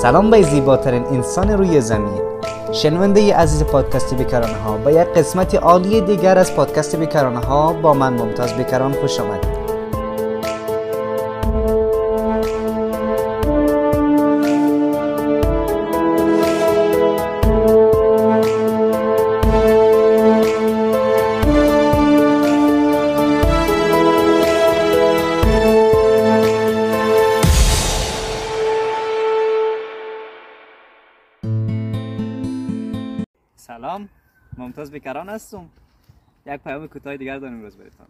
سلام به زیباترین انسان روی زمین. شنونده عزیز پادکست بیکرانه ها، به یک قسمت عالی دیگر از پادکست بیکرانه ها با من ممتاز بیکران خوش آمدید. سلام، ممتاز بیکران هستم. یک پیام کوتاه دیگر دارم امروز براتون.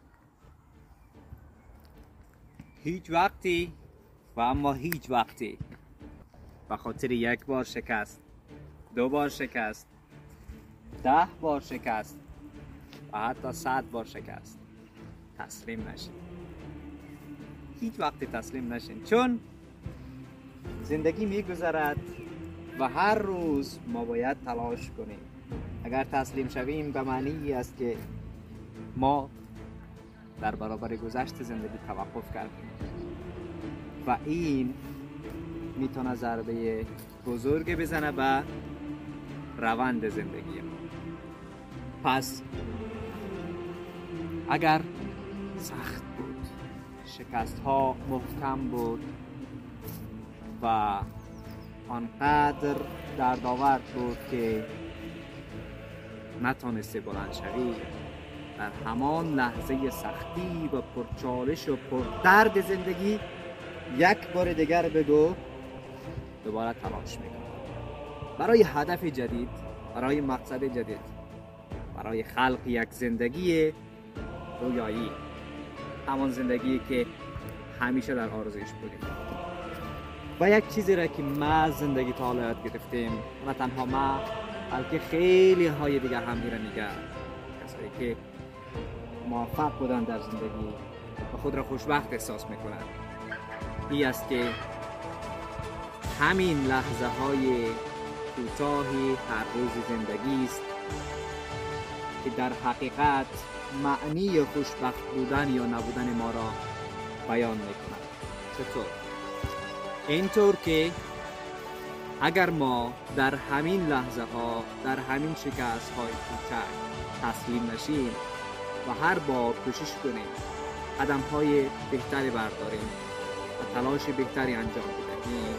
هیچ وقتی و اما هیچ وقتی به خاطر یک بار شکست، 2 بار شکست، 10 بار شکست و حتی 100 بار شکست تسلیم نشین. هیچ وقتی تسلیم نشین، چون زندگی میگذرد و هر روز ما باید تلاش کنیم. اگر تسلیم شویم به معنی است که ما در برابر گذشت زندگی توقف کردیم و این میتونه ضربه بزرگ بزنه به روند زندگی ما. پس اگر سخت بود، شکست ها محکم بود و آنقدر دردآور بود که نتونستی بلند شوی، در همان لحظه سختی و پرچالش و پردرد زندگی یک بار دیگر بگو دوباره تلاش میکنم برای هدف جدید، برای مقصد جدید، برای خلق یک زندگی رویایی، همان زندگی که همیشه در آرزویش بودیم. و یک چیزی را که ما زندگی تا حالا یاد گرفتیم، نه تنها ما بلکه خیلی های دیگه هم میره میگه، کسایی که موفق بودن در زندگی و خود را خوشبخت احساس میکنن، این است که همین لحظه های کوتاهی هر روز زندگی است که در حقیقت معنی خوشبخت بودن یا نبودن ما را بیان میکنن. چطور؟ اینطور که اگر ما در همین لحظه ها، در همین شکست های کوچک تسلیم نشیم و هر بار کوشش کنیم قدم های بهتری برداریم و تلاش بهتری انجام بدهیم،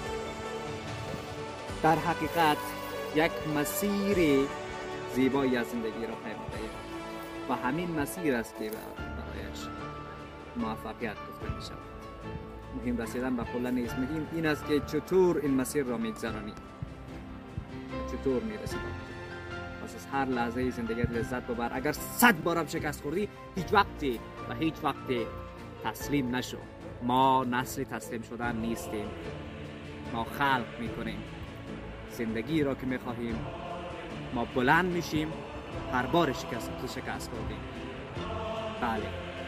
در حقیقت یک مسیر زیبایی از زندگی را پیدا کنیم و همین مسیر است که برایش موفقیت گفته می شود. مهم رسیدن به قله نیست، مهم این است که چطور این مسیر را میگذرانی، چطور میرسی. پس از هر لحظه زندگی لذت ببر. اگر 100 بار هم شکست خوردی، هیچ وقتی تسلیم نشو. ما نسل تسلیم شدن نیستیم، ما خلق میکنیم زندگی را که میخواهیم. ما بلند میشیم هر بار شکست خوردیم. بله،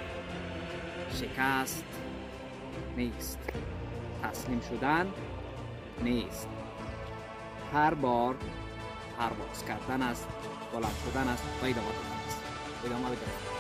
شکست نیست، تسلیم شدن نیست، هر بار پرواز کردن است، بلند شدن است و ادامه دادن است. ادامه بدهید.